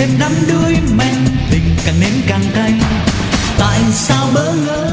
thêm đắm đuối men, tình càng nên càng cay. Tại sao bỡ ngỡ